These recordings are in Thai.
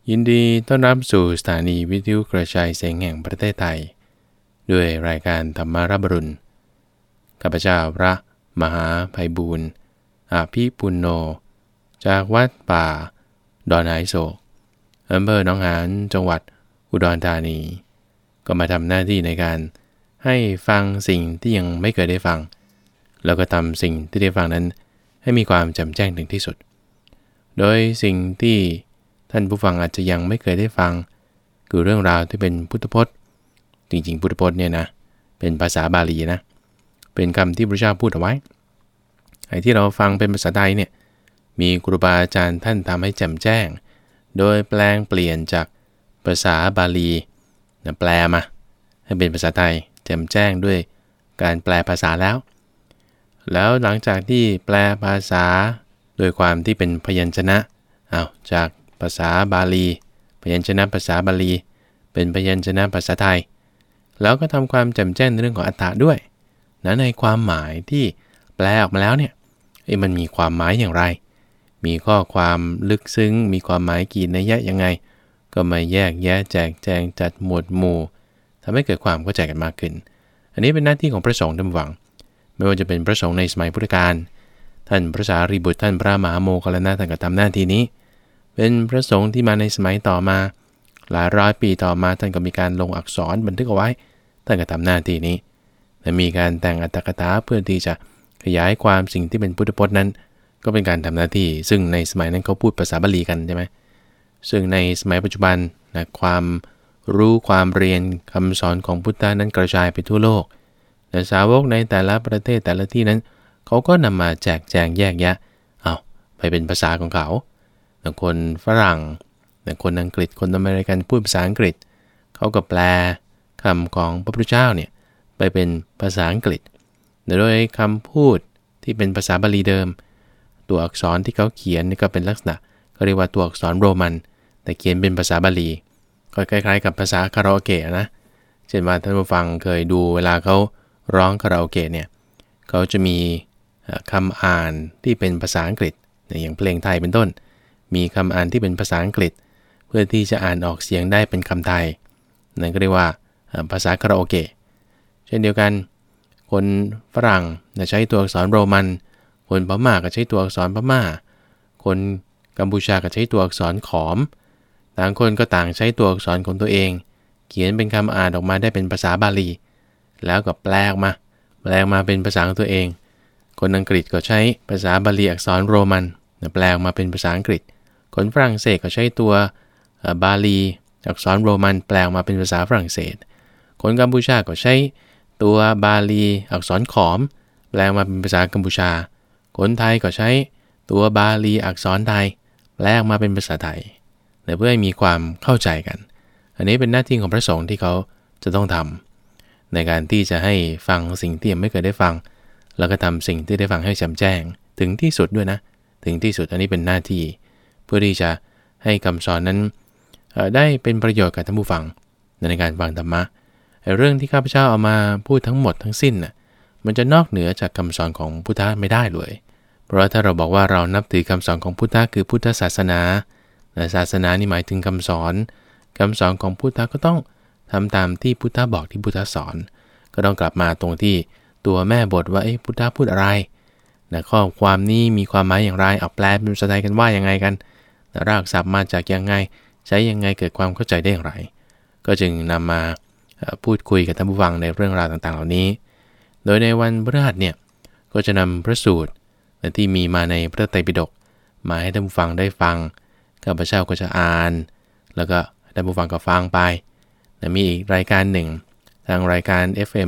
ยินดีต้อนรับสู่สถานีวิทยุกระจายเสียงแห่งประเทศไทยด้วยรายการธรรมารับอรุณข้าพเจ้าพระมหาไพบูลย์อาภิปุณโญจากวัดป่าดอนหายโศกอำเภอหนองหานจังหวัดอุดรธานีก็มาทำหน้าที่ในการให้ฟังสิ่งที่ยังไม่เคยได้ฟังแล้วก็ทำสิ่งที่ได้ฟังนั้นให้มีความแจ่มแจ้งถึงที่สุดโดยสิ่งที่ท่านผู้ฟังอาจจะยังไม่เคยได้ฟังคือเรื่องราวที่เป็นพุทธพจน์จริงๆพุทธพจน์เนี่ยนะเป็นภาษาบาลีนะเป็นคำที่พระเจ้าพูดเอาไว้ไอ้ที่เราฟังเป็นภาษาไทยเนี่ยมีครูบาอาจารย์ท่านทำให้แจ่มแจ้งโดยแปลงเปลี่ยนจากภาษาบาลีนะแปลมาให้เป็นภาษาไทยแจ่มแจ้งด้วยการแปลภาษาแล้วหลังจากที่แปลภาษาโดยความที่เป็นพยัญชนะจากภาษาบาลีพยัญชนะภาษาบาลีเป็นพยัญชนะภาษาไทยแล้วก็ทำความแจ่มแจ้งในเรื่องของอรรถะด้วยนะในความหมายที่แปลออกมาแล้วเนี่ยมันมีความหมายอย่างไรมีข้อความลึกซึ้งมีความหมายกี่นัยยะยังไงก็มาแยกแยะแจกแจงจัดหมวดหมู่ทำให้เกิดความเข้าใจกันมากขึ้นอันนี้เป็นหน้าที่ของพระสงฆ์ท่านผู้ฟังไม่ว่าจะเป็นพระสงฆ์ในสมัยพุทธกาลท่านพระสารีบุตรท่านพระมหาโมคคัลลานะท่านก็ทำหน้าที่นี้เป็นพระสงฆ์ที่มาในสมัยต่อมาหลายร้อยปีต่อมาท่านก็มีการลงอักษรบันทึกเอาไว้ท่านก็ทำหน้าที่นี้และมีการแต่งอรรถกถาเพื่อที่จะขยายความสิ่งที่เป็นพุทธพจน์นั้นก็เป็นการทำหน้าที่ซึ่งในสมัยนั้นเขาพูดภาษาบาลีกันใช่ไหมซึ่งในสมัยปัจจุบันนะความรู้ความเรียนคำสอนของพุทธะนั้นกระจายไปทั่วโลกและสาวกในแต่ละประเทศแต่ละที่นั้นเขาก็นำมาแจกแจงแยกแยะไปเป็นภาษาของเขาคนฝรั่งคนอังกฤษคนอเมริกันพูดภาษาอังกฤษเขาก็แปลคำของพระพุทธเจ้าเนี่ยไปเป็นภาษาอังกฤษโดยคำพูดที่เป็นภาษาบาลีเดิมตัวอักษรที่เขาเขียนนี่ก็เป็นลักษณะเขาเรียกว่าตัวอักษรโรมันแต่เขียนเป็นภาษาบาลีก็คล้ายๆกับภาษาคาราโอเกะนะเช่นว่าท่านผู้ฟังเคยดูเวลาเขาร้องคาราโอเกะเนี่ยเขาจะมีคำอ่านที่เป็นภาษาอังกฤษอย่างเพลงไทยเป็นต้นมีคำอ่านที่เป็นภาษาอังกฤษเพื่อที่จะอ่านออกเสียงได้เป็นคำไทยนั่นก็เรียกว่าภาษาคาราโอเกะเช่นเดียวกันคนฝรั่งใช้ตัวอักษรโรมันคนพม่าก็ใช้ตัวอักษรพม่าคนกัมพูชาก็ใช้ตัวอักษรขอมต่างคนก็ต่างใช้ตัวอักษรของตัวเองเขียนเป็นคำอ่านออกมาได้เป็นภาษาบาลีแล้วก็แปลมาเป็นภาษาของตัวเองคนอังกฤษก็ใช้ภาษาบาลีอักษรโรมันแปลมาเป็นภาษาอังกฤษคนฝรั่งเศสก็ใช้ตัวบาลีอักษรโรมันแปลมาเป็นภาษาฝรั่งเศสคนกัมพูชาก็ใช้ตัวบาลีอักษรขอมแปลมาเป็นภาษากัมพูชาคนไทยก็ใช้ตัวบาลีอักษรไทยแปลมาเป็นภาษาไทยเพื่อให้มีความเข้าใจกันอันนี้เป็นหน้าที่ของพระสงฆ์ที่เขาจะต้องทำในการที่จะให้ฟังสิ่งที่ยังไม่เคยได้ฟังแล้วก็ทำสิ่งที่ได้ฟังให้แจ่มแจ้งถึงที่สุดด้วยนะถึงที่สุดอันนี้เป็นหน้าที่เพื่อที่จะให้คำสอนนั้นได้เป็นประโยชน์กับท่านผู้ฟังในการฟังธรรมะเรื่องที่ข้าพเจ้าเอามาพูดทั้งหมดทั้งสิ้นน่ะมันจะนอกเหนือจากคำสอนของพุทธะไม่ได้เลยเพราะถ้าเราบอกว่าเรานับถือคำสอนของพุทธะคือพุทธศาสนาศาสนานี่หมายถึงคำสอนของพุทธะก็ต้องทำตามที่พุทธะบอกที่พุทธะสอนก็ต้องกลับมาตรงที่ตัวแม่บทว่าพุทธะพูดอะไรข้อความนี้มีความหมายอย่างไรเอาแปลเป็นภาษาไทยกันว่ายังไงกันรากศัพท์มาจากยังไงใช้ยังไงเกิดความเข้าใจได้อย่างไรก็จึงนำมาพูดคุยกับท่านผู้ฟังในเรื่องราวต่างๆเหล่านี้โดยในวันพฤหัสเนี่ยก็จะนำพระสูตรที่มีมาในพระไตรปิฎกมาให้ท่านผู้ฟังได้ฟังข้าพเจ้าก็จะอ่านแล้วก็ท่านผู้ฟังก็ฟังไปมีอีกรายการหนึ่งทางรายการ FM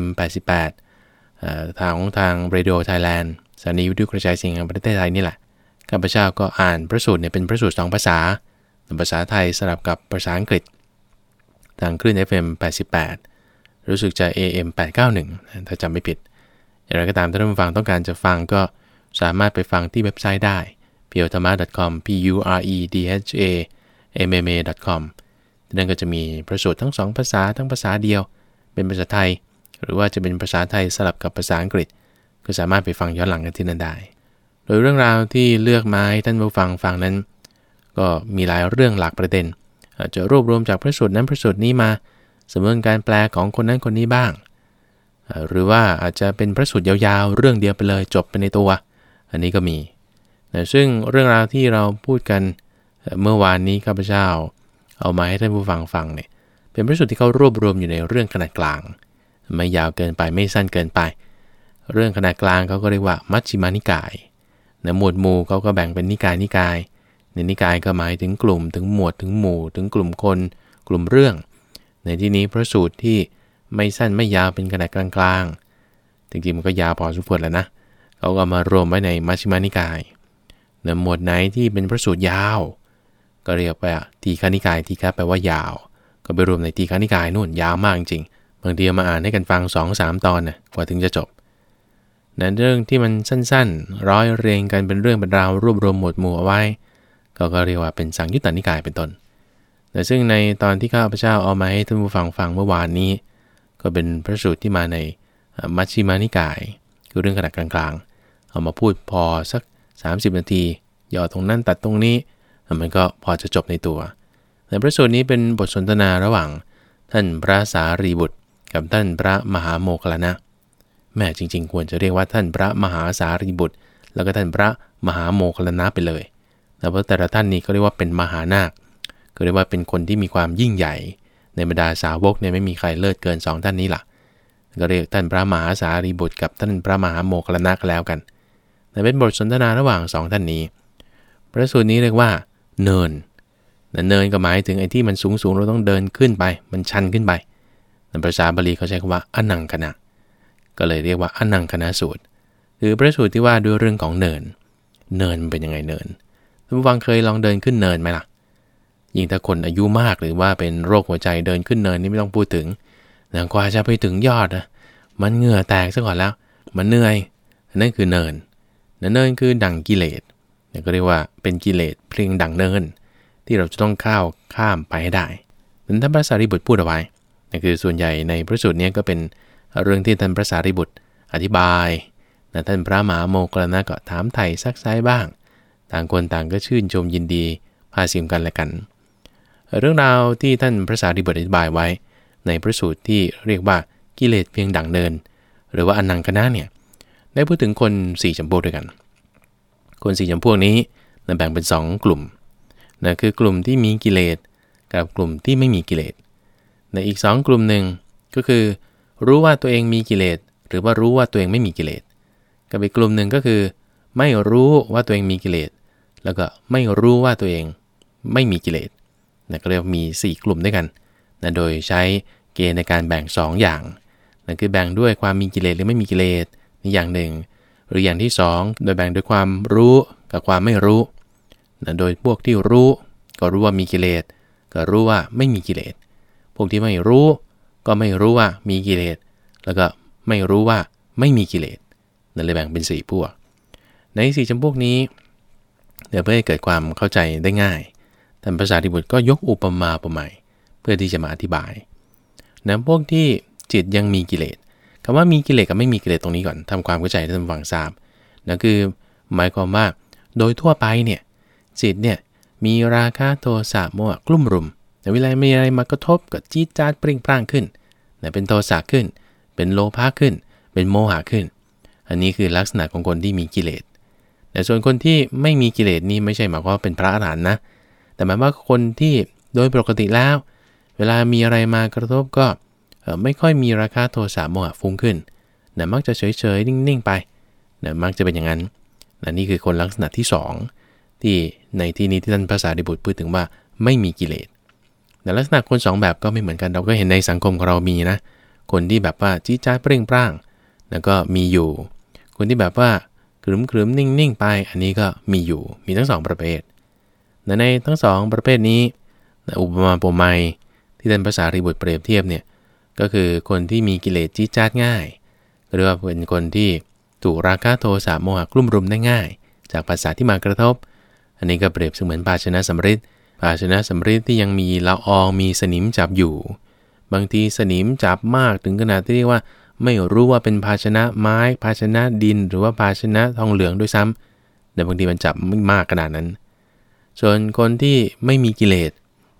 88ทาง Radio Thailand สถานีวิทยุกระจายเสียงแห่งประเทศไทยนี่แหละข้าพเจ้าก็อ่านพระสูตรเนี่ยเป็นพระสูตร2ภาษาภาษาไทยสลับกับภาษาอังกฤษทางคลื่น FM 88รู้สึกจะ AM 891ถ้าจำไม่ผิดอย่างไรก็ตามถ้าท่านผู้ฟังต้องการจะฟังก็สามารถไปฟังที่เว็บไซต์ได้ purethamma.com puredhamma.com นั่นก็จะมีพระสูตรทั้ง2ภาษาทั้งภาษาเดียวเป็นภาษาไทยหรือว่าจะเป็นภาษาไทยสลับกับภาษาอังกฤษก็สามารถไปฟังย้อนหลังกันที่นั่นได้โดยเรื่องราวที่เลือกมาให้ท่านผู้ฟังฟังนั้นก็มีหลายเรื่องหลากประเด็นอาจจะรวบรวมจากพระสูตรนั้นพระสูตรนี้มาสำนวนการแปลของคนนั้นคนนี้บ้างหรือว่าอาจจะเป็นพระสูตรยาวๆเรื่องเดียวไปเลยจบไปในตัวอันนี้ก็มีซึ่งเรื่องราวที่เราพูดกันเมื่อวานนี้ข้าพเจ้าเอามาให้ท่านผู้ฟังฟังเนี่ยเป็นพระสูตรที่เขารวบรวมอยู่ในเรื่องขนาดกลางไม่ยาวเกินไปไม่สั้นเกินไปเรื่องขนาดกลางเขาก็เรียกว่ามัชฌิมานิกายหมวดหมู่เขาก็แบ่งเป็นนิกายในนิกายก็หมายถึงกลุ่มถึงหมวดถึงหมู่ถึงกลุ่มคนกลุ่มเรื่องในที่นี้พระสูตรที่ไม่สั้นไม่ยาวเป็นขนาดกลางๆจริงๆมันก็ยาวพอสมควรแล้วนะเขาก็มารวมไว้ในมัชฌิมานิกายหมวดไหนที่เป็นพระสูตรยาวก็เรียกว่าทีฆนิกายทีฆะแปลว่ายาวก็ไปรวมในทีฆนิกายนู่นยาวมากจริงบางทีมาอ่านให้กันฟัง 2-3 ตอนนะกว่าถึงจะจบเรื่องที่มันสั้นๆร้อยเรียงกันเป็นเรื่องเป็นราวรวบรวมหมวดหมู่เอาไว้ก็เรียกว่าเป็นสังยุตตนิกายเป็นต้นแต่ซึ่งในตอนที่ข้าพเจ้าเอามาให้ท่านผู้ฟังฟังเมื่อวานนี้ก็เป็นพระสูตรที่มาในมัชฌิมานิกายคือเรื่องขนาดกลางๆเอามาพูดพอสัก30 นาทีย่อตรงนั้นตัดตรงนี้มันก็พอจะจบในตัวแต่พระสูตรนี้เป็นบทสนทนาระหว่างท่านพระสารีบุตรกับท่านพระมหาโมคคัลลานะแม่จริงๆควรจะเรียกว่าท่านพระมหาสารีบุตรแล้วก็ท่านพระมหาโมคคัลลานะไปเลยแต่เพราะแต่ละท่านนี้ก็เรียกว่าเป็นมหานาคก็เรียกว่าเป็นคนที่มีความยิ่งใหญ่ในบรรดาสาวกเนี่ยไม่มีใครเลิศเกิน2ท่านนี้ล่ะก็เรียกท่านพระมหาสารีบุตรกับท่านพระมหาโมคคัลลานะก็แล้วกันแต่เป็นบทสนทนาระหว่าง2ท่านนี้พระสูตรนี้เรียกว่าเนินก็หมายถึงไอ้ที่มันสูงเราต้องเดินขึ้นไปมันชันขึ้นไปในภาษาบาลีเขาใช้คำว่าอนังคณะก็เลยเรียกว่าอนังคณะสูตรคือพระสูตรที่ว่าด้วยเรื่องของเนินมันเป็นยังไงเนินท่านผู้ฟังเคยลองเดินขึ้นเนินไหมล่ะยิ่งถ้าคนอายุมากหรือว่าเป็นโรคหัวใจเดินขึ้นเนินนี่ไม่ต้องพูดถึงกว่าจะไปถึงยอดนะมันเหงื่อแตกซะก่อนแล้วมันเหนื่อยนั่นคือเนินคือดั่งกิเลสก็เรียกว่าเป็นกิเลสเพียงดั่งเนินที่เราจะต้องข้ามไปให้ได้นั้นท่านพระสารีบุตรพูดเอาไว้นั่นคือส่วนใหญ่ในพระสูตรนี้ก็เป็นเรื่องที่ท่านพระสารีบุตรอธิบายท่านพระมหาโมคคัลลานะก็ถามไถ่ซักไซ้บ้างต่างคนต่างก็ชื่นชมยินดีพาสิมกันและกันเรื่องราวที่ท่านพระสารีบุตรอธิบายไว้ในพระสูตรที่เรียกว่ากิเลสเพียงดั่งเนินหรือว่าอนังคณะเนี่ยได้พูดถึงคน4จำพวกด้วยกันคน4จำพวกนี้แบ่งเป็น2กลุ่มคือกลุ่มที่มีกิเลสกับกลุ่มที่ไม่มีกิเลสในอีก2กลุ่มหนึ่งก็คือรู้ว่าตัวเองมีกิเลสหรือว่ารู้ว่าตัวเองไม่มีกิเลสกับอีกกลุ่มหนึ่งก็คือไม่รู้ว่าตัวเองมีกิเลสแล้วก็ไม่รู้ว่าตัวเองไม่มีกิเลสก็เรียกมี4กลุ่มด้วยกันโดยใช้เกณฑ์ในการแบ่ง2อย่างนั่นคือแบ่งด้วยความมีกิเลสหรือไม่มีกิเลสนี่อย่างหนึ่งหรืออย่างที่2โดยแบ่งด้วยความรู้กับความไม่รู้โดยพวกที่รู้ก็รู้ว่ามีกิเลสก็รู้ว่าไม่มีกิเลสพวกที่ไม่รู้ก็ไม่รู้ว่ามีกิเลสแล้วก็ไม่รู้ว่าไม่มีกิเลสนั่นเลยแบ่งเป็น4พวกใน4จำพวกนี้เดี๋ยวเพื่อให้เกิดความเข้าใจได้ง่ายท่านพระสารีบุตรก็ยกอุปมาอุปไมยเพื่อที่จะมาอธิบายพวกที่จิตยังมีกิเลสคำว่ามีกิเลสกับไม่มีกิเลสตรงนี้ก่อนทำความเข้าใจให้ท่านฟังทราบนั่นคือหมายความว่าโดยทั่วไปเนี่ยจิตเนี่ยมีราคะโทสะโมหะกลุ่มรุมแต่เวลามีอะไรมากระทบก็จี๊ดจ๊าดเปร่งปร้างขึ้นเป็นโทสะขึ้นเป็นโลภะขึ้นเป็นโมหะขึ้นอันนี้คือลักษณะของคนที่มีกิเลสแต่ส่วนคนที่ไม่มีกิเลสนี่ไม่ใช่หมายความว่าเป็นพระอรหันต์นะแต่หมายว่าคนที่โดยปกติแล้วเวลามีอะไรมากระทบก็ไม่ค่อยมีราคะโทสะโมหะฟุ้งขึ้นมักจะเฉยๆนิ่งๆไปมักจะเป็นอย่างนั้นนี่คือคนลักษณะที่2ที่ในที่นี้ที่ท่านพระสารีบุตรพูดถึงว่าไม่มีกิเลสแต่ลักษณะคน2แบบก็ไม่เหมือนกันเราก็เห็นในสังคมของเรามีนะคนที่แบบว่าจี๊ดจ๊าดเปร่งปร้างแล้วก็มีอยู่คนที่แบบว่าครึมๆนิ่งๆไปอันนี้ก็มีอยู่มีทั้ง2ประเภทในทั้ง2ประเภทนี้อุปมาอุปไมยที่ท่านพระสารีบุตรเปรียบเทียบเนี่ยก็คือคนที่มีกิเลสจี๊ดจ๊าดง่ายหรือว่าเป็นคนที่ถูกราคะโทสะโมหะกลุ่มรุมได้ง่ายจากภาษาที่มากระทบอันนี้ก็เปรียบเสมือนภาชนะสำริดที่ยังมีละอองมีสนิมจับอยู่บางทีสนิมจับมากถึงขนาดที่เรียกว่าไม่รู้ว่าเป็นภาชนะไม้ภาชนะดินหรือว่าภาชนะทองเหลืองด้วยซ้ำแต่บางทีมันจับไม่มากขนาดนั้นส่วนคนที่ไม่มีกิเลส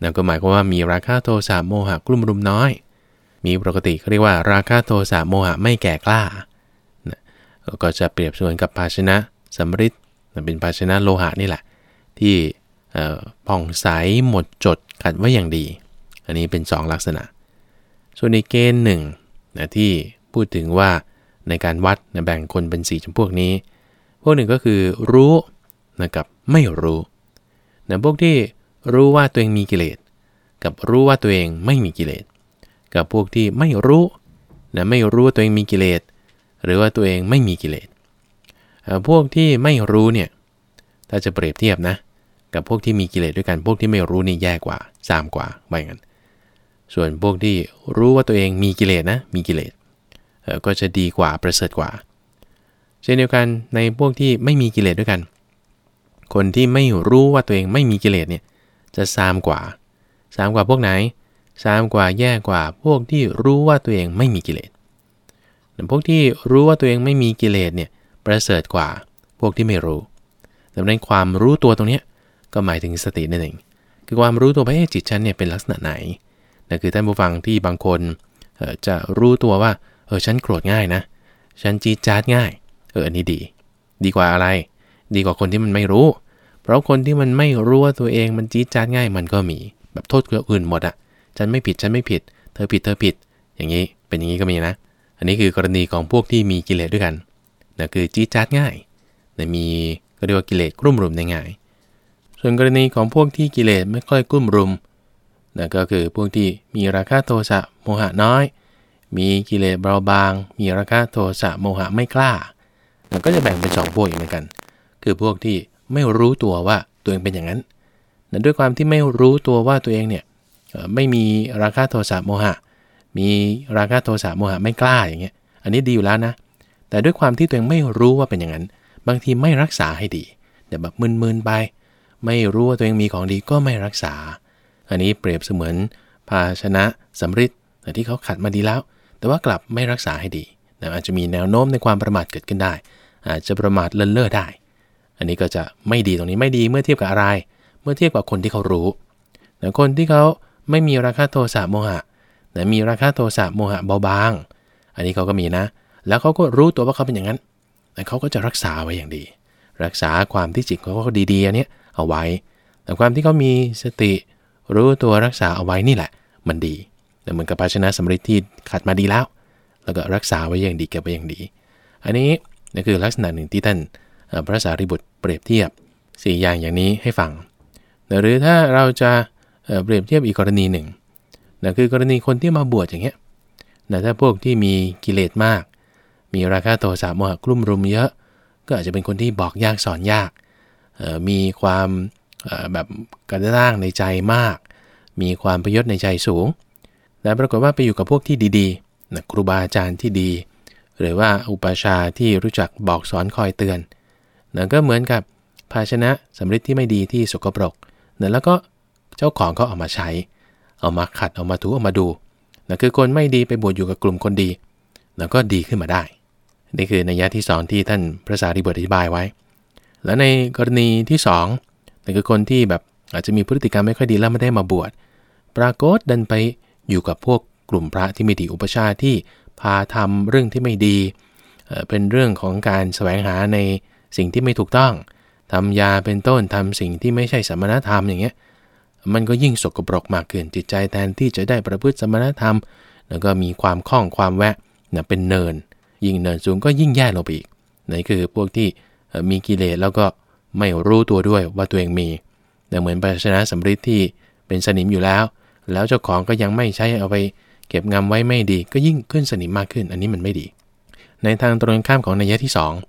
นั่นก็หมายความว่ามีราคะโทสะโมหะกลุ่มรุมน้อยมีปกติเขาเรียกว่าราคะโทสะโมหะไม่แก่กล้านะก็จะเปรียบเสมือนกับภาชนะสำริดเป็นภาชนะโลหะนี่แหละที่ผ่องใสหมดจดขัดไว้อย่างดีอันนี้เป็น2ลักษณะส่วนอีกเกณฑ์หนึ่งนะที่พูดถึงว่าในการวัดนะแบ่งคนเป็น4จำพวกนี้พวกหนึ่งก็คือรู้นะกับไม่รู้นะพวกที่รู้ว่าตัวเองมีกิเลสกับรู้ว่าตัวเองไม่มีกิเลสกับพวกที่ไม่รู้นะไม่รู้ว่าตัวเองมีกิเลสหรือว่าตัวเองไม่มีกิเลสพวกที่ไม่รู้เนี่ยถ้าจะเปรียบเทียบนะกับพวกที่มีกิเลสด้วยกันพวกที่ไม่รู้นี่แย่กว่าซามกว่าไปกันส่วนพวกที่รู้ว่าตัวเองมีกิเลสนะมีกิเลสก็จะดีกว่าประเสริฐกว่าเช่นเดียวกันในพวกที่ไม่มีกิเลสด้วยกันคนที่ไม่รู้ว่าตัวเองไม่มีกิเลสเนี่ยจะซามกว่าพวกไหนซามกว่าแย่กว่าพวกที่รู้ว่าตัวเองไม่มีกิเลสพวกที่รู้ว่าตัวเองไม่มีกิเลสเนี่ยประเสริฐกว่าพวกที่ไม่รู้ดังนั้นความรู้ตัวตรงนี้ก็หมายถึงสตินั่นเองคือความรู้ตัวว่าจิตฉันเนี่ยเป็นลักษณะไหนนั่นคือท่านผู้ฟังที่บางคนจะรู้ตัวว่าฉันโกรธง่ายนะฉันจี๊ดจ๊าดง่ายอันนี้ดีกว่าอะไรดีกว่าคนที่มันไม่รู้เพราะคนที่มันไม่รู้ว่าตัวเองมันจี๊ดจ๊าดง่ายมันก็มีแบบโทษคนอื่นหมดอ่ะฉันไม่ผิดเธอผิดอย่างนี้เป็นอย่างนี้ก็มีนะอันนี้คือกรณีของพวกที่มีกิเลสด้วยกันนั่นคือจี๊ดจ๊าดง่ายมีก็เรียกว่ากิเลสกลุ่มรุมได้ง่ายส่วนกรณีของพวกที่กิเลสไม่ค่อยกลุ่มรุมนั่นก็คือพวกที่มีราคะโทสะโมหะน้อยมีกิเลสเบาบางมีราคะโทสะโมหะไม่กล้ามันก็จะแบ่งเป็น2พวกอย่างเหมือนกันคือพวกที่ไม่รู้ตัวว่าตัวเองเป็นอย่างนั้นแต่ด้วยความที่ไม่รู้ตัวว่าตัวเองเนี่ยไม่มีราคะโทสะโมหะมีราคะโทสะโมหะไม่กล้าอย่างเงี้ยอันนี้ดีอยู่แล้วนะแต่ด้วยความที่ตัวเองไม่รู้ว่าเป็นอย่างนั้นบางทีไม่รักษาให้ดีเดี๋ยวแบบมึนๆไปไม่รู้ว่าตัวเองมีของดีก็ไม่รักษาอันนี้เปรียบเสมือนภาชนะสำริดที่เขาขัดมาดีแล้วแต่ว่ากลับไม่รักษาให้ดีอาจจะมีแนวโน้มในความประมาทเกิดขึ้นได้อาจจะประมาทเลินเล่อได้อันนี้ก็จะไม่ดีตรงนี้ไม่ดีเมื่อเทียบกับอะไรเมื่อเทียบกับคนที่เขารู้แต่คนที่เขาไม่มีราคะโทสะโมหะแต่มีราคะโทสะโมหะเบาบางอันนี้เขาก็มีนะแล้วเขาก็รู้ตัวว่าเขาเป็นอย่างนั้นแต่เขาก็จะรักษาไว้อย่างดีรักษาความที่จิตของเขาดีๆอันนี้เอาไว้แต่ความที่เขามีสติรู้ตัวรักษาเอาไว้นี่แหละมันดีแต่เหมือนกับภาชนะสำริดที่ขัดมาดีแล้วก็รักษาไว้อย่างดีเก็บไว้อย่างดีอันนี้นี่คือลักษณะหนึ่งที่ท่านพระสารีบุตรเปรียบเทียบ4อย่างนี้ให้ฟังหรือถ้าเราจะเปรียบเทียบอีกกรณีหนึ่งนั่นคือกรณีคนที่มาบวชอย่างเงี้ยถ้าพวกที่มีกิเลสมากมีราคะโทสะโมหะกลุ่มรุมเยอะก็อาจจะเป็นคนที่บอกยากสอนยากมีความแบบกระด้างในใจมากมีความประยชน์ในใจสูงแต่ปรากฏว่าไปอยู่กับพวกที่ดีๆครูบาอาจารย์ที่ดีหรือว่าอุปชาที่รู้จักบอกสอนคอยเตือนก็เหมือนกับภาชนะสำริดที่ไม่ดีที่สกปรกแล้วก็เจ้าของก็เอามาใช้เอามาขัดเอามาถูเอามาดูคือคนไม่ดีไปบวชอยู่กับกลุ่มคนดีแล้วก็ดีขึ้นมาได้นี่คือนัยยะที่2ที่ท่านพระสารีบุตรอธิบายไว้แล้วในกรณีที่2นั่นคือคนที่แบบอาจจะมีพฤติกรรมไม่ค่อยดีแล้วไม่ได้มาบวชปรากฏดันไปอยู่กับพวกกลุ่มพระที่มีดีอุปชาที่พาทำเรื่องที่ไม่ดีเป็นเรื่องของการแสวงหาในสิ่งที่ไม่ถูกต้องทำยาเป็นต้นทำสิ่งที่ไม่ใช่สมณธรรมอย่างเงี้ยมันก็ยิ่งสกปรกมากขึ้นจิตใจแทนที่จะได้ประพฤติสมณธรรมแล้วก็มีความคล่องความแวะเป็นเนินยิ่งเนินสูงก็ยิ่งแย่ลงไปอีกนั่นคือพวกที่มีกิเลสแล้วก็ไม่รู้ตัวด้วยว่าตัวเองมีแต่เหมือนภาชนะสำริดที่เป็นสนิมอยู่แล้วเจ้าของก็ยังไม่ใช้เอาไปเก็บงำไว้ไม่ดีก็ยิ่งขึ้นสนิมมากขึ้นอันนี้มันไม่ดีในทางตรงข้ามของนัยยะที่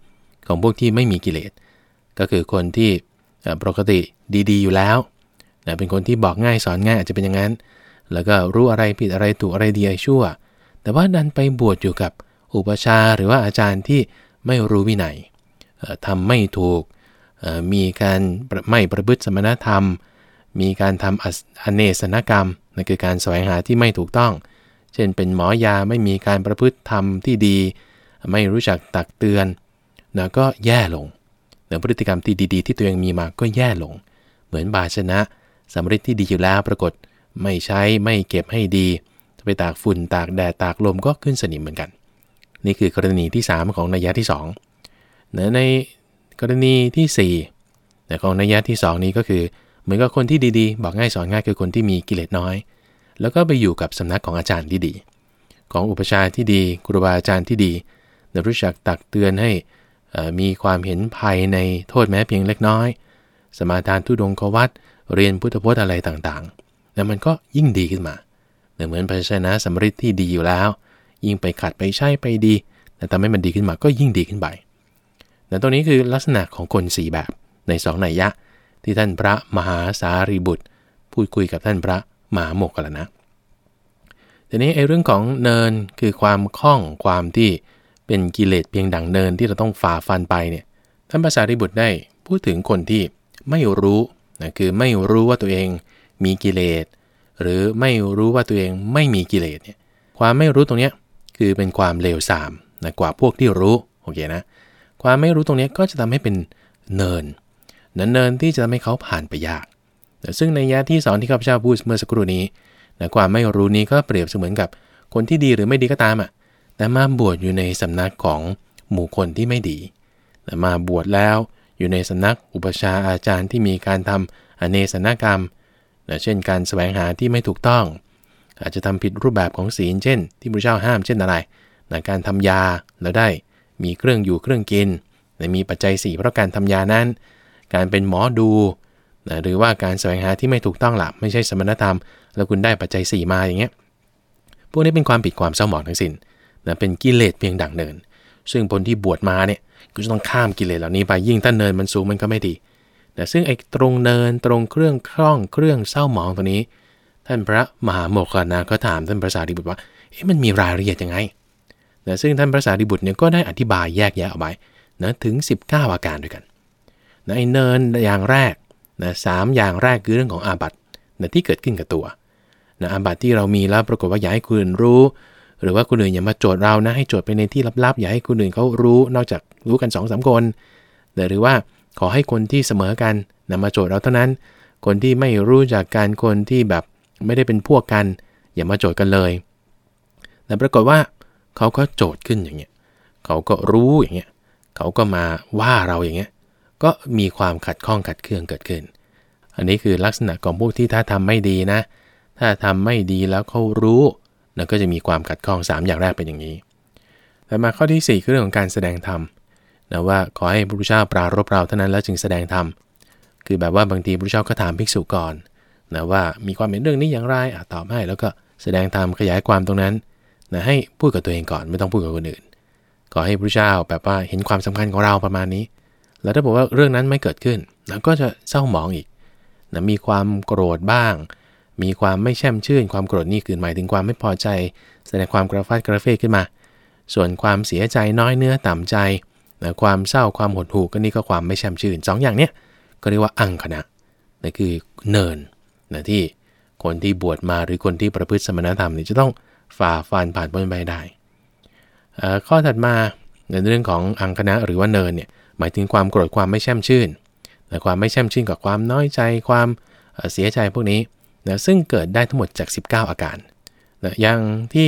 2ของพวกที่ไม่มีกิเลสก็คือคนที่ปกติดีๆอยู่แล้วเป็นคนที่บอกง่ายสอนง่ายอาจจะเป็นอย่างนั้นแล้วก็รู้อะไรผิดอะไรถูกอะไรดีอะไรชั่วแต่ว่าดันไปบวชอยู่กับอุปชาหรือว่าอาจารย์ที่ไม่รู้วินัยทำไม่ถูกมีการไม่ประพฤติสมณธรรมมีการทำอเนสนกรรมนั่นคือการแสวงหาที่ไม่ถูกต้องเช่นเป็นหมอยาไม่มีการประพฤติธรรมที่ดีไม่รู้จักตักเตือนก็แย่ลงพฤติกรรมที่ดีๆที่ตัวเองมีมาก็แย่ลงเหมือนภาชนะสำริดที่ดีอยู่แล้วปรากฏไม่ใช้ไม่เก็บให้ดีไปตากฝุ่นตากแดดตากลมก็ขึ้นสนิมเหมือนกันนี่คือกรณีที่3ของนัยยะที่2ในกรณีที่4แต่ของนัยยะที่2นี้ก็คือเหมือนกับคนที่ดีๆบอกง่ายสอนง่ายคือคนที่มีกิเลสน้อยแล้วก็ไปอยู่กับสำนักของอาจารย์ที่ดีของอุปชฌาย์ที่ดีครูบาอาจารย์ที่ดีรู้จักตักเตือนให้มีความเห็นภัยในโทษแม้เพียงเล็กน้อยสมาทานธุดงควัตรเรียนพุทธพจน์อะไรต่างๆแล้วมันก็ยิ่งดีขึ้นมาเหมือนภาชนะสำริดที่ดีอยู่แล้วยิ่งไปขัดไปใช้ไปดีแต่ทำให้มันดีขึ้นมาก็ยิ่งดีขึ้นไปแต่ตรงนี้คือลักษณะของคน4แบบใน2นัยยะที่ท่านพระมหาสารีบุตรพูดคุยกับท่านพระมหาโมคคัลลานะทีนี้เรื่องของเนินคือความคล่องความที่เป็นกิเลสเพียงดั่งเนินที่เราต้องฝ่าฟันไปเนี่ยท่านพระสารีบุตรได้พูดถึงคนที่ไม่รู้นะคือไม่รู้ว่าตัวเองมีกิเลสหรือไม่รู้ว่าตัวเองไม่มีกิเลสเนี่ยความไม่รู้ตรงนี้คือเป็นความเลวทรามนะกว่าพวกที่รู้โอเคนะความไม่รู้ตรงนี้ก็จะทำให้เป็นเนินที่จะทำให้เขาผ่านไปยากซึ่งในยะที่2ที่ข้าพเจ้าพูดเมื่อสักครู่นี้นะความไม่รู้นี้ก็เปรียบเสมือนกับคนที่ดีหรือไม่ดีก็ตามแต่มาบวชอยู่ในสำนักของหมู่คนที่ไม่ดีแต่มาบวชแล้วอยู่ในสำนักอุปชฌาย์อาจารย์ที่มีการทำอเนสนกรรมเช่นการแสวงหาที่ไม่ถูกต้องอาจจะทำผิดรูปแบบของศีลเช่นที่พระเจ้าห้ามเช่นอะไรการทำยาแล้วได้มีเครื่องอยู่เครื่องกินมีปัจจัย4เพราะการทำยานั้นการเป็นหมอดูหรือว่าการแสวงหาที่ไม่ถูกต้องล่ะไม่ใช่สมณธรรมแล้วคุณได้ปัจจัย4มาอย่างเงี้ยพวกนี้เป็นความผิดความเศร้าหมองทั้งสิ้นเป็นกิเลสเพียงดั่งเนินซึ่งคนที่บวชมาเนี่ยก็จะต้องข้ามกิเลสเหล่านี้ไปยิ่งถ้าเนินมันสูงมันก็ไม่ดีซึ่งไอ้ตรงเนินตรงเครื่องคล่องเครื่องเศร้าหมองตัวนี้ท่านพระมหาโมคคัลลานะก็ถามท่านพระสารีบุตรว่ามันมีรายละเอียดยังไงซึ่งท่านพระสารีบุตรเนี่ยก็ได้อธิบายแยกแยะออกไปถึง19อาการด้วยกันไอ้เนินอย่างแรก3อย่างแรกคือเรื่องของอาบัติที่เกิดขึ้นกับตัวอาบัติที่เรามีแล้วปรากฏว่าอยากให้คนอื่นรู้หรือว่าคนอื่นอย่ามาโจทย์เรานะให้โจทย์ไปในที่ลับๆอย่าให้คนอื่นเขารู้นอกจากรู้กัน 2-3 คนหรือว่าขอให้คนที่เสมอกันมาโจทย์เราเท่านั้นคนที่ไม่รู้จากการคนที่แบบไม่ได้เป็นพวกกันอย่ามาโจทย์กันเลยแต่ปรากฏว่าเขาก็โจทย์ขึ้นอย่างเงี้ยเขาก็รู้อย่างเงี้ยเขาก็มาว่าเราอย่างเงี้ยก็มีความขัดข้องขัดเคืองเกิดขึ้นอันนี้คือลักษณะของพวกที่ถ้าทำไม่ดีนะถ้าทำไม่ดีแล้วเขารู้แล้วก็จะมีความขัดข้อง3อย่างแรกเป็นอย่างนี้แต่มาข้อที่4คือเรื่องของการแสดงธรรมว่าขอให้พระพุทธเจ้าปรารภเราเท่านั้นแล้วจึงแสดงธรรมคือแบบว่าบางทีพระพุทธเจ้าก็ถามภิกษุก่อนว่ามีความเห็นเรื่องนี้อย่างไรตอบให้แล้วก็แสดงธรรมขยายความตรงนั้นให้พูดกับตัวเองก่อนไม่ต้องพูดกับคนอื่นขอให้พระพุทธเจ้าแบบว่าเห็นความสำคัญของเราประมาณนี้แล้วถ้าบอกว่าเรื่องนั้นไม่เกิดขึ้นแล้วก็จะเศร้าหมองอีกมีความโกรธบ้างมีความไม่แช่มชื่นความโกรธนี่คือหมายถึงความไม่พอใจแสดงความกระฟัดกระเฟ้ขึ้นมาส่วนความเสียใจน้อยเนื้อต่ำใจความเศร้าความหดหู่ก็นี่ก็ความไม่แช่มชื่น2อย่างเนี้ยก็เรียกว่าอังคณะนั่นคือเนินที่คนที่บวชมาหรือคนที่ประพฤติสมณธรรมนี่จะต้องฝ่าฟันผ่านพ้นไปได้ข้อถัดมาในเรื่องของอังคณะหรือว่าเนินเนี่ยหมายถึงความโกรธความไม่แช่มชื่นแต่ความไม่แช่มชื่นกับความน้อยใจความเสียใจพวกนี้ซึ่งเกิดได้ทั้งหมดจาก19อาการอย่างที่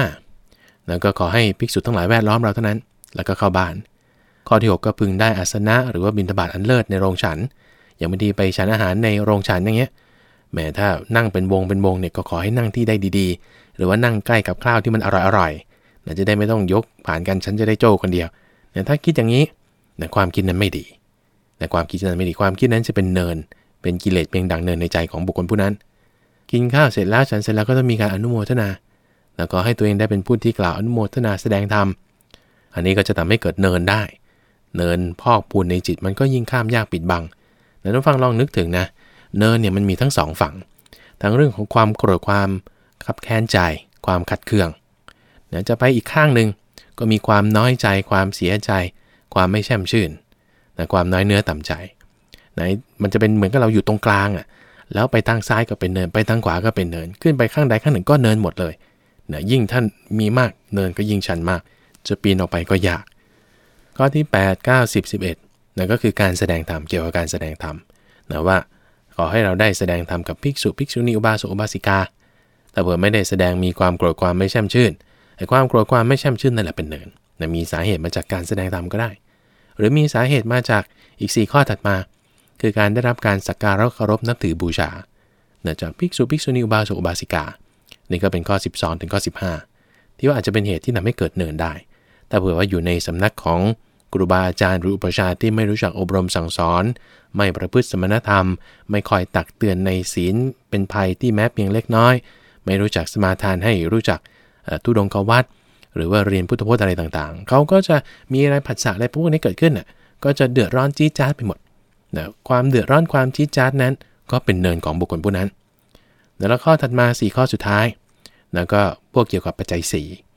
5แล้วก็ขอให้ภิกษุทั้งหลายแวดล้อมเราเท่านั้นแล้วก็เข้าบ้านข้อที่6ก็พึงได้อาสนะหรือว่าบิณฑบาตอันเลิศในโรงฉันอย่างบางทีไปฉันอาหารในโรงฉันอย่างเงี้ยแม้ถ้านั่งเป็นวงเนี่ยก็ขอให้นั่งที่ได้ดีๆหรือว่านั่งใกล้กับข้าวที่มันอร่อยๆจะได้ไม่ต้องยกผ่านกันฉันจะได้โจ้คนเดียวถ้าคิดอย่างนี้ความคิดนั้นไม่ดีความคิดนั้นไม่ดีความคิดนั้นจะเป็นเนินเป็นกิเลสเพียงดังเนินในใจของบุคคลผู้นั้นกินข้าวเสร็จแล้วฉันเสร็จแล้วก็ต้องมีการอนุโมทนาแล้วก็ให้ตัวเองได้เป็นผู้ที่กล่าวอนุโมทนาแสดงธรรมอันนี้ก็จะทำให้เกิดเนินได้เนินพอกพูนในจิตมันก็ยิ่งข้ามยากปิดบังแล้วท่านฟังลองนึกถึงนะเนินเนี่ยมันมีทั้ง2ฝั่งทั้งเรื่องของความโกรธความคับแค้นใจความขัดเคืองจะไปอีกข้างนึงก็มีความน้อยใจความเสียใจความไม่แช่มชื่นความน้อยเนื้อต่ำใจมันจะเป็นเหมือนกับเราอยู่ตรงกลางแล้วไปทางซ้ายก็เป็นเนินไปทางขวาก็เป็นเนินขึ้นไปข้างใดข้างหนึ่งก็เนินหมดเลยยิ่งท่านมีมากเนินก็ยิ่งชันมากจะปีนออกไปก็ยากข้อที่8 9 10 11ก็คือการแสดงธรรมเกี่ยวกับการแสดงธรรมว่าขขอให้เราได้แสดงธรรมกับภิกษุภิกษุณีอุบาสกอุบาสิกาแต่เผื่อไม่ได้แสดงมีความโกรธความไม่แช่มชื่นไอ้ความโกรธความไม่แช่มชื่นนั่นแหละเป็นเนินนะมีสาเหตุมาจากการแสดงธรรมก็ได้หรือมีสาเหตุมาจากอีก4ข้อถัดมาคือการได้รับการสักการะเคารพนับถือบูชาจากภิกษุภิกษุณีอุบาสกอุบาสิกานี่ก็เป็นข้อ12ถึงข้อ15ที่ว่าอาจจะเป็นเหตุที่ทำให้เกิดเนินได้แต่เผื่อว่าอยู่ในสำนักของครูบาอาจารย์หรืออุปชฌาย์ที่ไม่รู้จักอบรมสั่งสอนไม่ประพฤติสมณธรรมไม่คอยตักเตือนในศีลเป็นภัยที่แม้เพียงเล็กน้อยไม่รู้จักสมาทานให้รู้จักทุดงควัตรหรือว่าเรียนพุทธพจน์อะไรต่างๆเขาก็จะมีอะไรผัสสะอะไรพวกนี้เกิดขึ้นก็จะเดือดร้อนจี๊ดจ๊าดไปหมดความเดือดร้อนความจี๊ดจ๊าดนั้นก็เป็นเนินของบุคคลผู้นั้นแล้วข้อถัดมา4ข้อสุดท้ายแล้วก็พวกเกี่ยวกับปัจจัย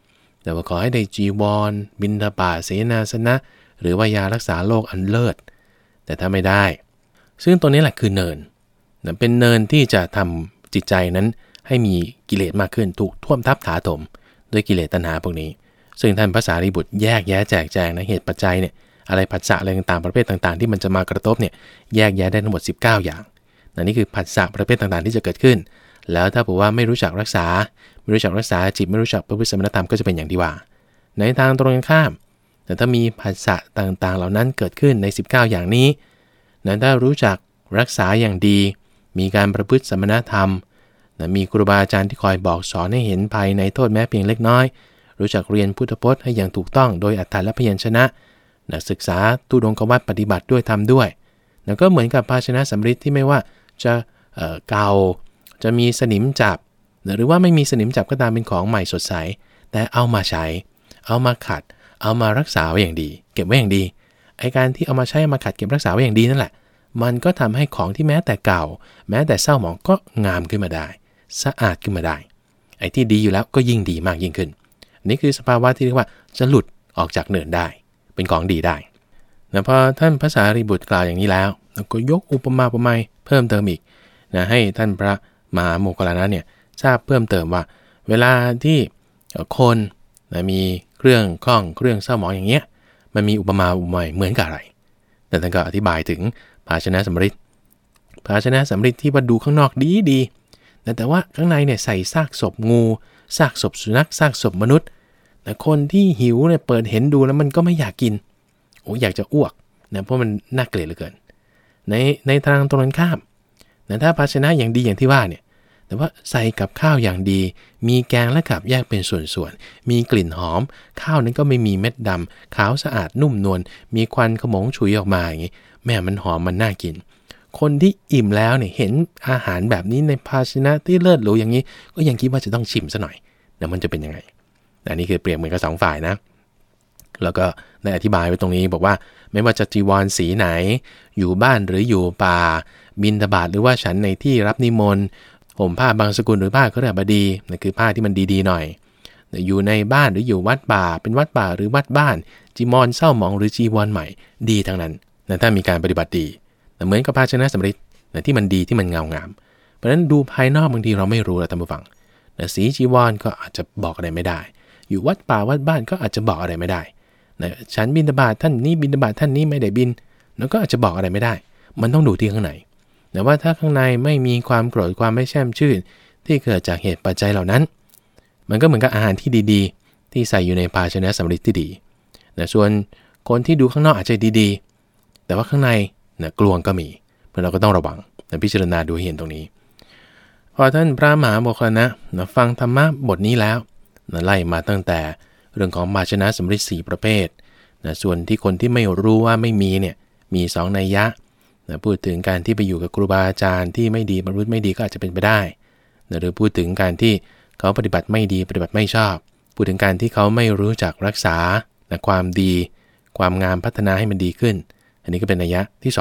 4แต่ว่าขอให้ได้จีวรบิณฑบาตเสนาสนะหรือว่ายารักษาโรคอันเลิศแต่ถ้าไม่ได้ซึ่งตัวนี้แหละคือเนินเป็นเนินที่จะทำจิตใจนั้นให้มีกิเลสมากขึ้นถูกท่วมทับถาถมด้วยกิเลสตัณหาพวกนี้ซึ่งท่านพระสารีบุตรแยกแยะแจกแจงนะเหตุปัจจัยเนี่ยอะไรผัสสะอะไรต่างๆประเภทต่างๆที่มันจะมากระทบเนี่ยแยกแยะได้ทั้งหมด19อย่างนี่คือผัสสะประเภทต่างๆที่จะเกิดขึ้นแล้วถ้าบอกว่าไม่รู้จักรักษาจิตไม่รู้จักประพฤติสมณธรรมก็จะเป็นอย่างที่ว่าในทางตรงกันข้ามแต่ถ้ามีผัสสะต่างๆเหล่านั้นเกิดขึ้นใน19อย่างนี้นั้นถ้ารู้จักรักษาอย่างดีมีการประพฤติสมณธรรมมีครูบาอาจารย์ที่คอยบอกสอนให้เห็นภัยในโทษแม้เพียงเล็กน้อยรู้จักเรียนพุทธพจน์ให้อย่างถูกต้องโดยอรรถและพยัญชนะศึกษาตุดงควัตรปฏิบัติด้วยทำด้วยแล้วก็เหมือนกับภาชนะสำริดที่ไม่ว่าจะเก่าจะมีสนิมจับหรือว่าไม่มีสนิมจับก็ตามเป็นของใหม่สดใสแต่เอามาใช้เอามาขัดเอามารักษาไว้อย่างดีเก็บไว้อย่างดีไอ้การที่เอามาใช้มาขัดเก็บรักษาไว้อย่างดีนั่นแหละมันก็ทำให้ของที่แม้แต่เก่าแม้แต่เศร้าหมองก็งามขึ้นมาได้สะอาดขึ้นมาได้ไอ้ที่ดีอยู่แล้วก็ยิ่งดีมากยิ่งขึ้นนี่คือสภาวะที่เรียกว่าจะหลุดออกจากเนินได้เป็นของดีได้พอท่านพระสารีบุตรกล่าวอย่างนี้แล้วก็ยกอุปมาอุปไมยเพิ่มเติมอีกให้ท่านพระมหาโมคคัลลานะเนี่ยทราบเพิ่มเติมว่าเวลาที่คนมีเครื่องคล่องเครื่องเศร้าหมองอย่างเงี้ยมันมีอุปมาอุปไมยเหมือนกับอะไรแต่ท่านก็อธิบายถึงภาชนะสำริดที่ว่าดูข้างนอกดีแต่ว่าข้างในเนี่ยใส่ซากศพงูซากศพสุนัขซากศพมนุษย์แต่คนที่หิวเนี่ยเปิดเห็นดูแล้วมันก็ไม่อยากกินอยากจะอ้วกเพราะมันน่าเกลียดเหลือเกินในทางตรงกันข้ามถ้าภาชนะอย่างดีอย่างที่ว่าเนี่ยแต่ว่าใส่กับข้าวอย่างดีมีแกงและกับแยกเป็นส่วนๆมีกลิ่นหอมข้าวนั้นก็ไม่มีเม็ดดำขาวสะอาดนุ่มนวลมีควันขโมงฉุยออกมาอย่างนี้แม่มันหอมมันน่ากินคนที่อิ่มแล้วเนี่ยเห็นอาหารแบบนี้ในภาชนะที่เลิศหรูอย่างนี้ก็ยังคิดว่าจะต้องชิมซะหน่อยแล้วมันจะเป็นยังไงอันนี้คือเปรียบเหมือนกับ2ฝ่ายนะแล้วก็ได้อธิบายไว้ตรงนี้บอกว่าไม่ว่าจะจีวรสีไหนอยู่บ้านหรืออยู่ป่าบิณฑบาตหรือว่าฉันในที่รับนิมนต์ห่มผ้าบางสกุลหรือผ้าคฤหบดีนั่นคือผ้าที่มันดีๆหน่อยอยู่ในบ้านหรืออยู่วัดป่าเป็นวัดป่าหรือวัดบ้านจีวรเศร้าหมองหรือจีวรใหม่ดีทั้งนั้นถ้ามีการปฏิบัติดีเหมือนกับภาชนะสำริดที่มันดีที่มันเงางามเพราะฉะนั้นดูภายนอกบางทีเราไม่รู้ท่านผู้ฟังสีจีวรก็อาจจะบอกอะไรไม่ได้อยู่วัดป่าวัดบ้านก็อาจจะบอกอะไรไม่ได้ฉันบิณฑบาตท่านนี้บิณฑบาตท่านนี้ไม่ได้บิณแล้วก็อาจจะบอกอะไรไม่ได้มันต้องดูที่ข้างในแต่ว่าถ้าข้างในไม่มีความโกรธความไม่แช่มชื่นที่เกิดจากเหตุปัจจัยเหล่านั้นมันก็เหมือนกับอาหารที่ดีๆที่ใส่อยู่ในภาชนะสำริดที่ดีส่วนคนที่ดูข้างนอกอาจจะดีๆแต่ว่าข้างในกลวงก็มีเพราะเราก็ต้องระวังพิจารณาดูเห็นตรงนี้พอท่านพระมหาโมคคัลลานะฟังธรรมะบทนี้แล้วไล่มาตั้งแต่เรื่องของภาชนะสำริด4ประเภทส่วนที่คนที่ไม่รู้ว่าไม่มีเนี่ยมี2นัยยะพูดถึงการที่ไปอยู่กับครูบาอาจารย์ที่ไม่ดีบรรลุไม่ดีก็อาจจะเป็นไปได้หรือพูดถึงการที่เขาปฏิบัติไม่ดีปฏิบัติไม่ชอบพูดถึงการที่เขาไม่รู้จักรักษาความดีความงามพัฒนาให้มันดีขึ้นอันนี้ก็เป็นนัยยะที่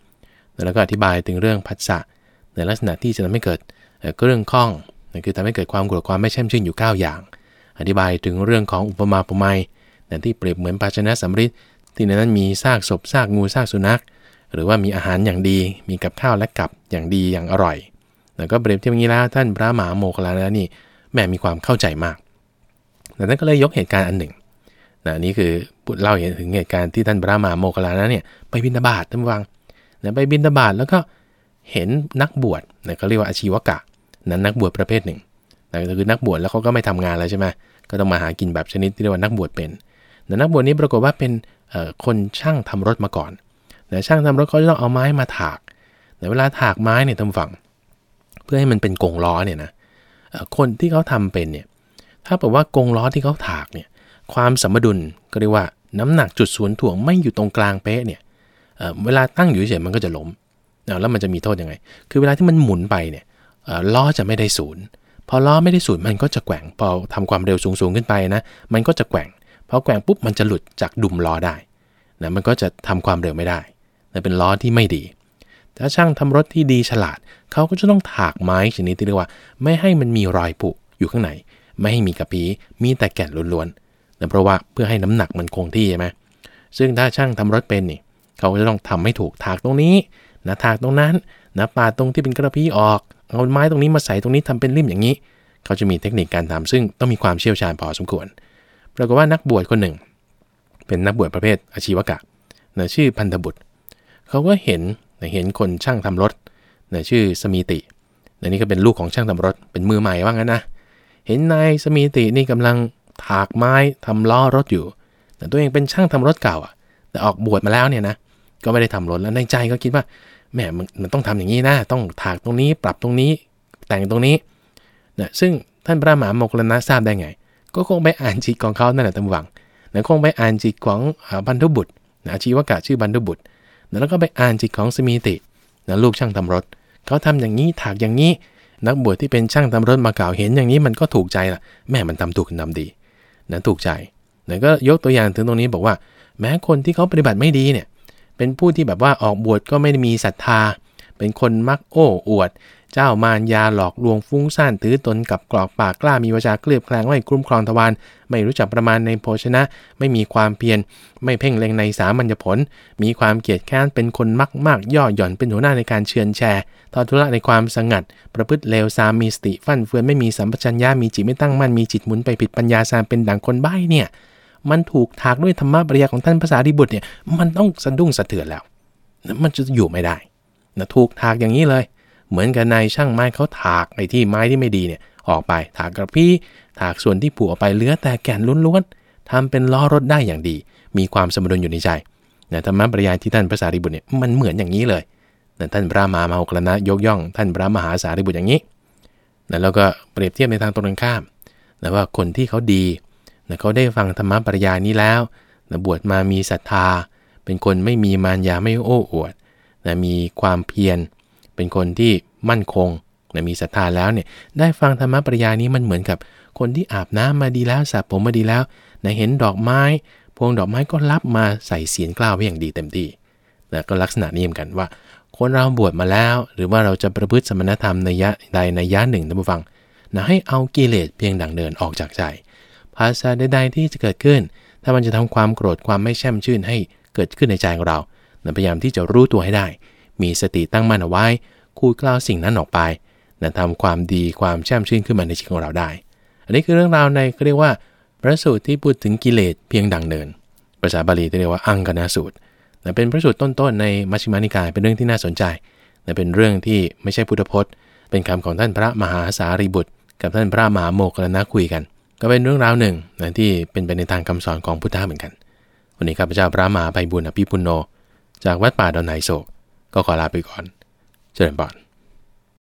2แล้วก็อธิบายถึงเรื่องผัสสะในลักษณะที่จะทำให้เกิดเรื่องข้องนั่นคือทำให้เกิดความโกรธความไม่แช่มชื่นอยู่9อย่างอธิบายถึงเรื่องของอุปมาอุปไมยที่เปรียบเหมือนภาชนะสำริดที่ในนั้นมีซากศพซากงูซากสุนัขหรือว่ามีอาหารอย่างดีมีกับข้าวและกับอย่างดีอย่างอร่อยแล้วก็เปรียบเทียบอย่างนี้แล้วท่านพระมหาโมคคัลลานะนี่แม่มีความเข้าใจมากแต่ท่านก็เลยยกเหตุการณ์อันหนึ่งนี่คือพูดเล่าถึงเหตุการณ์ที่ท่านพระมหาโมคคัลลานะเนี่ยไปบิณฑบาตท่านฟังไปบิณฑบาตแล้วก็เห็นนักบวชนะเขาเรียกว่าอาชีวกะนั้นนักบวชประเภทหนึ่งนะคือนักบวชแล้วเขาก็ไม่ทำงานแล้วใช่ไหมก็ต้องมาหากินแบบชนิดที่เรียกว่านักบวชเป็นนักบวชนี้ปรากฏว่าเป็นคนช่างทำรถมาก่อนนะช่างทำรถเขาจะต้องเอาไม้มาถากเวลาถากไม้เนี่ยทำฝั่งเพื่อให้มันเป็นกงล้อเนี่ยนะคนที่เขาทำเป็นเนี่ยถ้าบอกว่ากงล้อที่เขาถากเนี่ยความสมดุลก็เรียกว่าน้ำหนักจุดศูนย์ถ่วงไม่อยู่ตรงกลางเป๊ะเนี่ยเวลาตั้งอยู่เฉยๆมันก็จะล้มแล้วมันจะมีโทษยังไงคือเวลาที่มันหมุนไปเนี่ยล้อจะไม่ได้ศูนย์พอล้อไม่ได้ศูนย์มันก็จะแกว่งพอทำความเร็วสูงขึ้นไปนะมันก็จะแกว่งพอแกว่งปุ๊บมันจะหลุดจากดุมล้อได้นะมันก็จะทำความเร็วไม่ได้เป็นล้อที่ไม่ดีถ้าช่างทำรถที่ดีฉลาดเขาก็จะต้องถากไม้ชนิดที่เรียกว่าไม่ให้มันมีรอยผุอยู่ข้างในไม่ให้มีกระพี้มีแต่แก่นล้วนๆนะเพราะว่าเพื่อให้น้ำหนักมันคงที่ใช่ไหมซึ่งถ้าช่างทำรถเป็นนี่เขาก็จะต้องทำให้ถูกถากตรงนี้นะถากตรงนั้นนะปาดตรงที่เป็นกระพี้ออกเอาไม้ตรงนี้มาใส่ตรงนี้ทำเป็นริมอย่างนี้เขาจะมีเทคนิคการทำซึ่งต้องมีความเชี่ยวชาญพอสมควรปรากฏว่านักบวชคนหนึ่งเป็นนักบวชประเภทอาชีวกะนะชื่อพันธบุตรเขาก็เห็นคนช่างทำรถนะชื่อสมีตินี่ก็เป็นลูกของช่างทำรถเป็นมือใหม่ว่างั้นนะเห็นนายสมีตินี่กำลังถากไม้ทำล้อรถอยู่แต่ตัวเองเป็นช่างทำรถเก่าแต่ออกบวชมาแล้วเนี่ยนะก็ไม่ได้ทำรถแล้วในใจก็คิดว่าแหมมันต้องทำอย่างนี้นะต้องถากตรงนี้ปรับตรงนี้แต่งตรงนี้นะซึ่งท่านพระมหาโมคคัลลานะทราบได้ไงก็คงไปอ่านจิตของเขานั่นแหละท่านผู้ฟังนะคงไปอ่านจิตของพันธุบุตรนะอาชีวกะชื่อพันธุบุตรแล้วก็ไปอ่านจิตของสมีตินะลูกช่างทำรถเขาทำอย่างนี้ถากอย่างนี้นักบวชที่เป็นช่างทำรถมาเก่าเห็นอย่างนี้มันก็ถูกใจล่ะแม่มันทำถูกทำดีนะถูกใจนะก็ยกตัวอย่างถึงตรงนี้บอกว่าแม้คนที่เขาปฏิบัติไม่ดีเนี่ยเป็นผู้ที่แบบว่าออกบวชก็ไม่ได้มีศรัทธาเป็นคนมักโอ้อวดเจ้ามารยาหลอกลวงฟุ้งซ่านถือตนกับกรอกปากกล้ามีวาจาเคลือบแคลงไม่คุ้มครองทวารไม่รู้จักประมาณในโภชนะไม่มีความเพียรไม่เพ่งเล็งในสามัญญผลมีความเกียจแค้นเป็นคนมากย่อหย่อนเป็นหัวหน้าในการเชือนแชร์ทอดทุระในความสงัดประพฤติเลวทรามมีสติฟั่นเฟือนไม่มีสัมปชัญญะมีจิตไม่ตั้งมั่นมีจิตหมุนไปผิดปัญญาซามเป็นดั่งคนใบ้เนี่ยมันถูกถากด้วยธรรมะปริยาของท่านพระสารีบุตรเนี่ยมันต้องสะดุ้งสะเทือนแล้วมันจะอยู่ไม่ได้นะถูกถากอย่างนี้เลยเหมือนกับนายช่างไม้เขาถากไอ้ที่ไม้ที่ไม่ดีเนี่ยออกไปถากกระพี้ถากส่วนที่ผุออกไปเหลือแต่แก่นล้วนๆทำเป็นล้อรถได้อย่างดีมีความสมดุลอยู่ในใจนะธรรมะปริยายที่ท่านพระสารีบุตรเนี่ยมันเหมือนอย่างนี้เลยนะท่านพระมหาโมคคัลลานะยกย่องท่านพระมหาสารีบุตรอย่างนี้นะแล้วก็เปรียบเทียบในทางตรงกันข้ามนะว่าคนที่เขาดีนะเขาได้ฟังธรรมะปริยายนี้แล้วนะบวชมามีศรัทธาเป็นคนไม่มีมารยาไม่โอ้อวดนะมีความเพียรเป็นคนที่มั่นคงนะมีศรัทธาแล้วเนี่ยได้ฟังธรรมะปริยายนี้มันเหมือนกับคนที่อาบน้ำมาดีแล้วสระผมมาดีแล้วนะเห็นดอกไม้พวงดอกไม้ก็รับมาใส่เสียนกล้าวไว้อย่างดีเต็มที่นะก็ลักษณะนี้เหมือนกันว่าคนเราบวชมาแล้วหรือว่าเราจะประพฤติสมณธรรมในยะใดในยะหนึ่งท่านผู้ฟังนะให้เอากิเลสเพียงดั่งเดินออกจากใจภาษาใดๆที่จะเกิดขึ้นถ้ามันจะทำความโกรธความไม่แช่มชื่นให้เกิดขึ้นในใจของเราพยายามที่จะรู้ตัวให้ได้มีสติตั้งมั่นเอาไว้คูดกล่าวสิ่งนั้นออกไปทำความดีความแช่มชื่นขึ้นมาในชีวิตของเราได้อันนี้คือเรื่องราวในเรียกว่าพระสูตรที่พูดถึงกิเลสเพียงดั่งเดินภาษาบาลีเรียกว่าอังคณสูตรเป็นพระสูตรต้นๆในมัชฌิมานิกายเป็นเรื่องที่น่าสนใจเป็นเรื่องที่ไม่ใช่พุทธพจน์เป็นคำของท่านพระมหาสารีบุตรกับท่านพระมหาโมคคัลลานะคุยกันก็เป็นเรื่องราวหนึ่งที่เป็นไปในทางคำสอนของพุทธะเหมือนกันวันนี้ข้าพเจ้าพระมหาไพบูลย์อภิปุณโญจากวัดป่าดอนไหโศกก็ขอลาไปก่อนเจริญพร